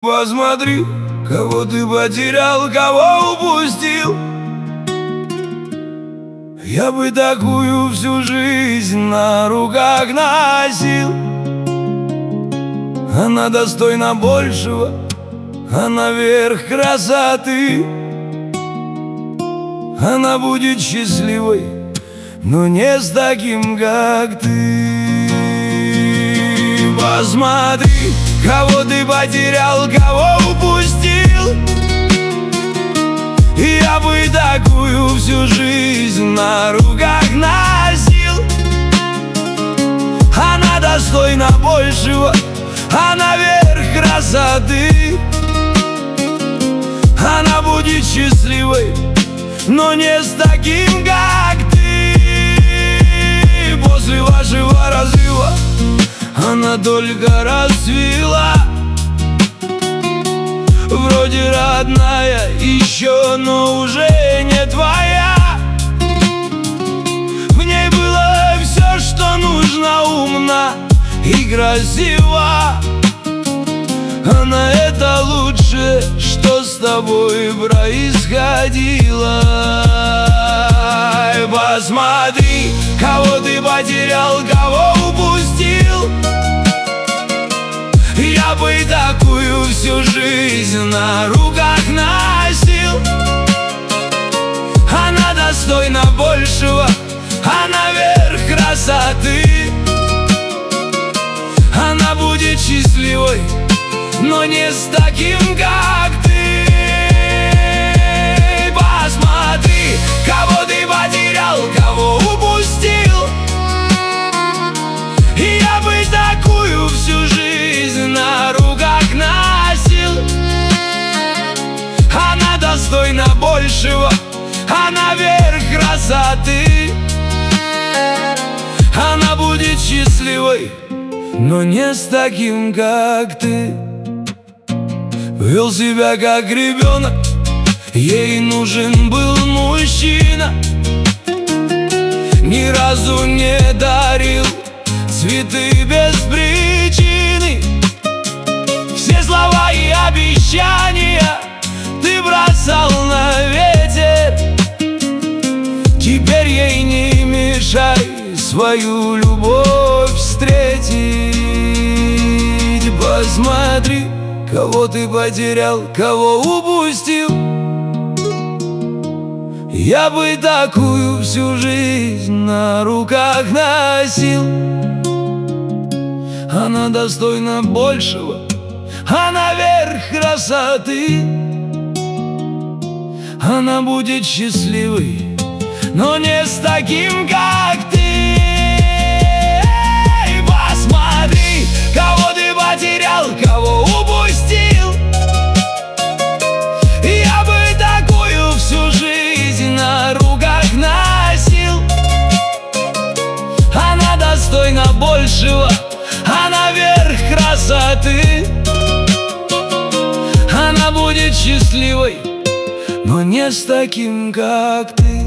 Посмотри, кого ты потерял, кого упустил. Я бы такую всю жизнь на руках носил. Она достойна большего, она верх красоты. Она будет счастливой, но не с таким, как ты. Посмотри, кого ты потерял, кого упустил. Я бы такую всю жизнь на руках носил. Она достойна большего, она верх красоты. Она будет счастливой, но не с таким, как ты. После вашего разрыва она только расцвела. Вроде родная еще, но уже не твоя. В ней было все, что нужно, умна и красива. Она это лучшее, что с тобой происходило. Посмотри, кого ты потерял, кого упустил. Я бы такую всю жизнь на руках носил. Она достойна большего, она верх красоты. Она будет счастливой, но не с таким, как ты. Посмотри, кого ты потерял, кого упустил. Я бы такую всю жизнь на руках носил. Она достойна большего, она верх красоты. Она будет счастливой, но не с таким, как ты. Вел себя как ребенок, ей нужен был мужчина. Ни разу не дарил цветы без причины. Все слова и обещания ты бросал на ветер. Теперь ей не мешай свою любовь встретить. Посмотри, кого ты потерял, кого упустил. Я бы такую всю жизнь на руках носил. Она достойна большего, она верх красоты. Она будет счастливой, но не с таким, как ты. Посмотри, кого ты потерял, кого упустил. Я бы такую всю жизнь на руках носил. Она достойна большего, она верх красоты. Она будет счастливой, но не с таким, как ты.